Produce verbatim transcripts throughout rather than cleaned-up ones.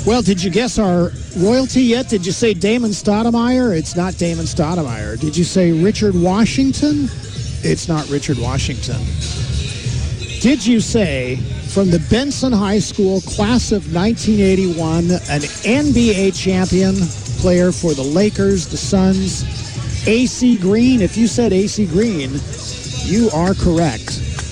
Well, did you guess our royalty yet? Did you say Damon Stoudemire? It's not Damon Stoudemire. Did you say Richard Washington? It's not Richard Washington. Did you say from the Benson High School class of nineteen eighty-one, an N B A champion player for the Lakers, the Suns, A C Green? If you said A C Green, you are correct.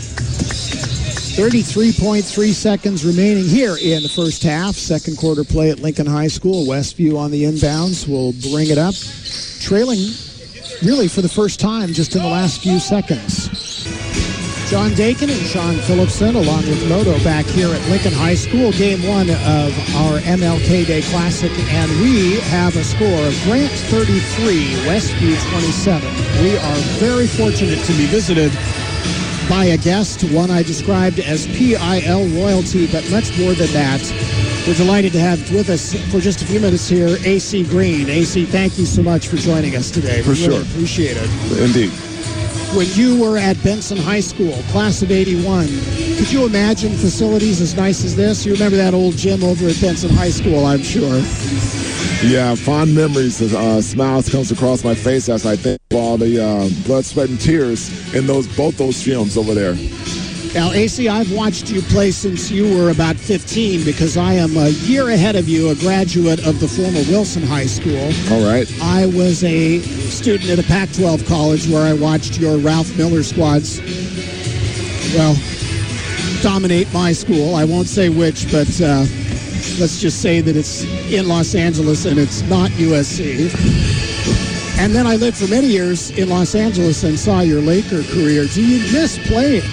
thirty-three point three seconds remaining here in the first half. Second quarter play at Lincoln High School. Westview on the inbounds will bring it up. Trailing really for the first time just in the last few seconds. John Dakin and Sean Phillipson along with Moto back here at Lincoln High School. Game one of our M L K Day Classic. And we have a score of Grant thirty-three, Westview twenty-seven. We are very fortunate to be visited by a guest, one I described as P I L royalty, but much more than that. We're delighted to have with us for just a few minutes here, A C Green. A C, thank you so much for joining us today. For we sure. Really appreciate it. Indeed. When you were at Benson High School, class of eighty-one, could you imagine facilities as nice as this? You remember that old gym over at Benson High School, I'm sure. Yeah, fond memories. Uh, smiles comes across my face as I think of all the uh, blood, sweat, and tears in those both those gyms over there. Now, A C, I've watched you play since you were about fifteen because I am a year ahead of you, a graduate of the former Wilson High School. All right. I was a student at a Pac twelve college where I watched your Ralph Miller squads, well, dominate my school. I won't say which, but uh, let's just say that it's in Los Angeles and it's not U S C. And then I lived for many years in Los Angeles and saw your Laker career. Do you miss playing?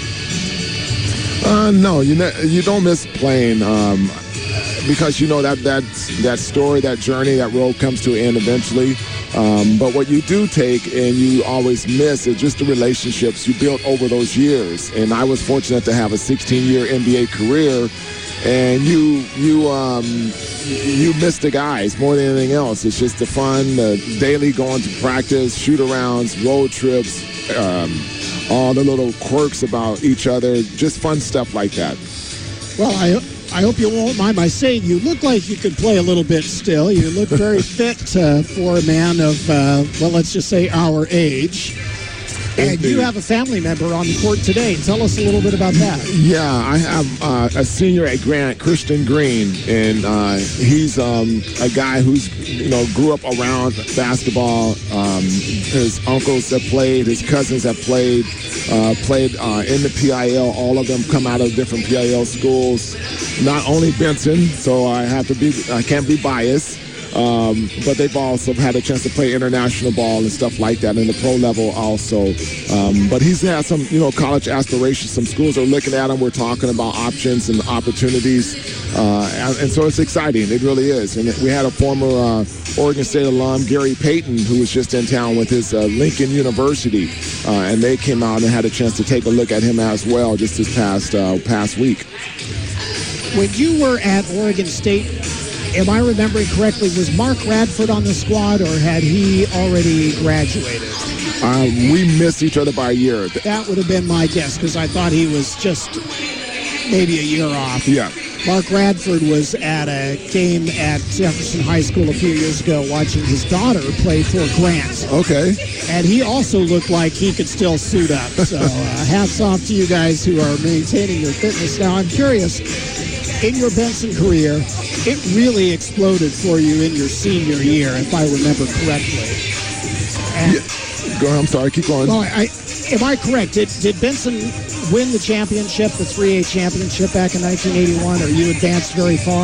Uh, no, you ne- you don't miss playing um, because you know that that that story, that journey, that road comes to an end eventually. Um, but what you do take and you always miss is just the relationships you built over those years. And I was fortunate to have a sixteen-year N B A career, and you you um, you miss the guys more than anything else. It's just the fun, the daily going to practice, shoot-arounds, road trips. Um, all the little quirks about each other, just fun stuff like that. Well, I I hope you won't mind my saying you look like you could play a little bit still. You look very fit uh, for a man of, uh, well, let's just say our age. And you have a family member on the court today. Tell us a little bit about that. Yeah, I have uh, a senior at Grant, Christian Green, and uh, he's um, a guy who's, you know, grew up around basketball. Um, his uncles have played, his cousins have played, uh, played uh, in the P I L. All of them come out of different P I L schools. Not only Benson, so I have to be, I can't be biased. Um, but they've also had a chance to play international ball and stuff like that in the pro level also. Um, but he's had some, you know, college aspirations. Some schools are looking at him. We're talking about options and opportunities. Uh, and, and so it's exciting. It really is. And we had a former uh, Oregon State alum, Gary Payton, who was just in town with his uh, Lincoln University. Uh, and they came out and had a chance to take a look at him as well just this past, uh, past week. When you were at Oregon State, am I remembering correctly, was Mark Radford on the squad, or had he already graduated? Uh, we missed each other by a year. That would have been my guess, because I thought he was just maybe a year off. Yeah. Mark Radford was at a game at Jefferson High School a few years ago watching his daughter play for Grant. Okay. And he also looked like he could still suit up. So uh, hats off to you guys who are maintaining your fitness. Now, I'm curious, in your Benson career, it really exploded for you in your senior year, if I remember correctly. And, yeah. Go ahead, I'm sorry, keep going. Well, I, am I correct? Did, did Benson win the championship, the three A championship back in nineteen eighty-one, or you advanced very far?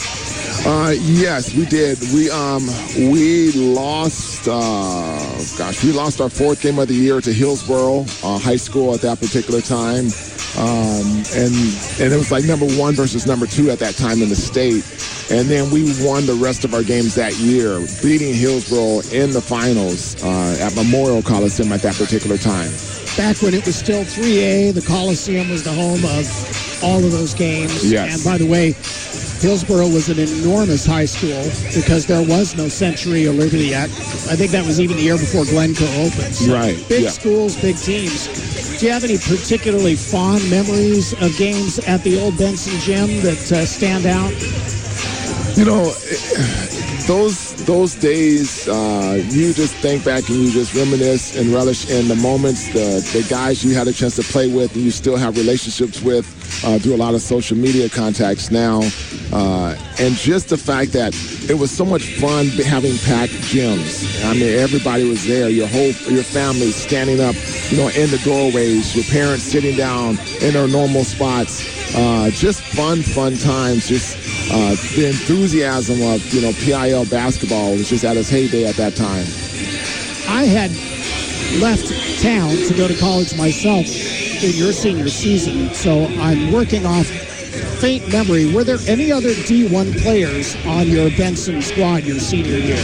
Uh, yes, we did. We um we lost. Uh, gosh, we lost our fourth game of the year to Hillsboro uh, High School at that particular time, um, and and it was like number one versus number two at that time in the state. And then we won the rest of our games that year, beating Hillsboro in the finals uh, at Memorial Coliseum at that particular time. Back when it was still three A, the Coliseum was the home of all of those games. Yes. And by the way, Hillsboro was an enormous high school because there was no Century or Liberty yet. I think that was even the year before Glencoe opened. So right. Big yeah. schools, big teams. Do you have any particularly fond memories of games at the old Benson gym that uh, stand out? You know, those those days, uh, you just think back and you just reminisce and relish in the moments, the, the guys you had a chance to play with and you still have relationships with uh, through a lot of social media contacts now. Uh, and just the fact that it was so much fun having packed gyms. I mean, everybody was there, your whole, your family standing up, you know, in the doorways, your parents sitting down in their normal spots. Uh, just fun, fun times. Just uh, the enthusiasm of, you know, P I L basketball was just at its heyday at that time. I had left town to go to college myself in your senior season, so I'm working off faint memory. Were there any other D one players on your Benson squad your senior year?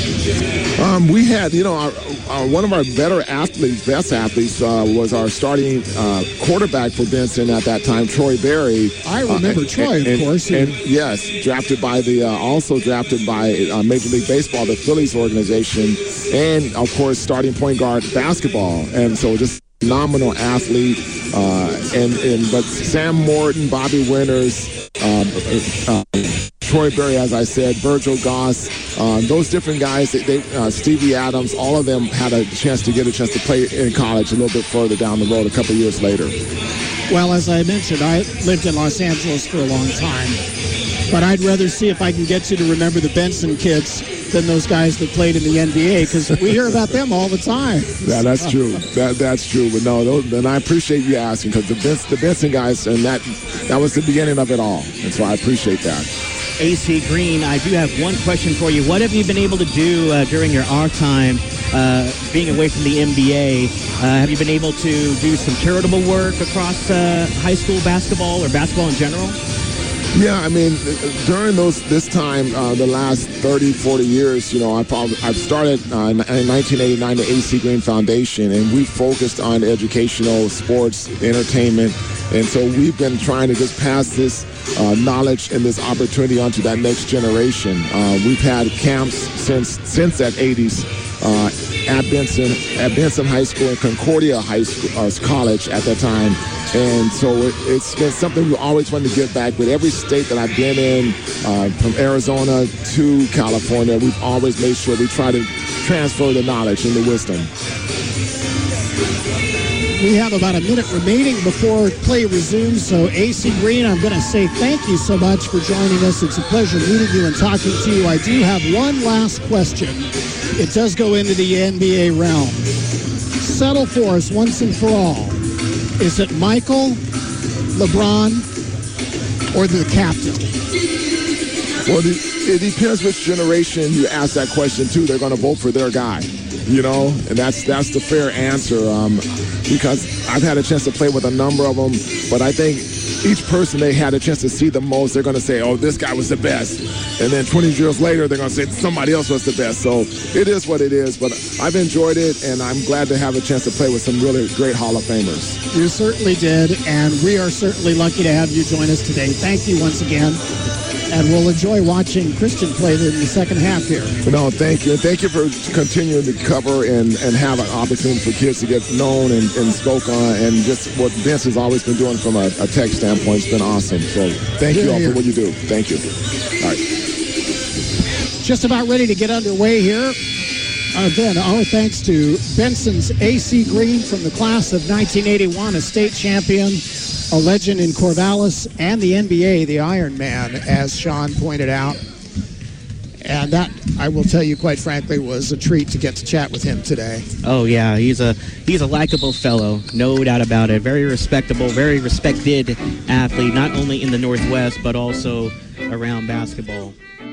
Um, we had, you know, our, our, one of our better athletes, best athletes, uh, was our starting uh, quarterback for Benson at that time, Troy Berry. I remember uh, Troy, and, of course. And, and yes, drafted by the, uh, also drafted by uh, Major League Baseball, the Phillies organization, and of course, starting point guard basketball. And so just phenomenal athlete. Uh, and, and but Sam Morton, Bobby Winters, um, uh, Troy Berry, as I said, Virgil Goss, uh, those different guys, they, they, uh, Stevie Adams, all of them had a chance to get a chance to play in college a little bit further down the road a couple years later. Well, as I mentioned, I lived in Los Angeles for a long time, but I'd rather see if I can get you to remember the Benson kids than those guys that played in the N B A, because we hear about them all the time. Yeah, that's true. That that's true. But no, those, and I appreciate you asking, because the Benson, the Benson guys, and that that was the beginning of it all, and so I appreciate that. A C Green, I do have one question for you. What have you been able to do uh, during your off time, uh, being away from the N B A? Uh, have you been able to do some charitable work across uh, high school basketball or basketball in general? Yeah, I mean, during those this time, uh, the last thirty, forty years, you know, I probably, I've started uh, in nineteen eighty-nine the A C Green Foundation, and we focused on educational, sports, entertainment, and so we've been trying to just pass this uh, knowledge and this opportunity onto that next generation. Uh, we've had camps since since that eighties uh, at Benson, at Benson High School and Concordia High School uh, College at that time. And so it, it's been something we always wanted to give back. With every state that I've been in, uh, from Arizona to California, we've always made sure we try to transfer the knowledge and the wisdom. We have about a minute remaining before play resumes. So, A C Green, I'm going to say thank you so much for joining us. It's a pleasure meeting you and talking to you. I do have one last question. It does go into the N B A realm. Settle for us once and for all. Is it Michael, LeBron, or the captain? Well, it depends which generation you ask that question to. They're going to vote for their guy, you know, and that's that's the fair answer. Um, because I've had a chance to play with a number of them, but I think each person they had a chance to see the most, they're going to say, oh, this guy was the best. And then twenty years later, they're going to say somebody else was the best. So it is what it is, but I've enjoyed it, and I'm glad to have a chance to play with some really great Hall of Famers. You certainly did, and we are certainly lucky to have you join us today. Thank you once again. And we'll enjoy watching Christian play in the second half here. No, thank you. And thank you for continuing to cover and, and have an opportunity for kids to get known and, and spoke on. And just what Vince has always been doing from a, a tech standpoint has been awesome. So thank you all for what you do. Thank you. All right. Just about ready to get underway here. Again, our thanks to Benson's A C Green from the class of nineteen eighty-one, a state champion, a legend in Corvallis and the N B A, the Iron Man, as Sean pointed out. And that, I will tell you quite frankly, was a treat to get to chat with him today. Oh, yeah. He's a he's a likable fellow, no doubt about it. Very respectable, very respected athlete, not only in the Northwest, but also around basketball.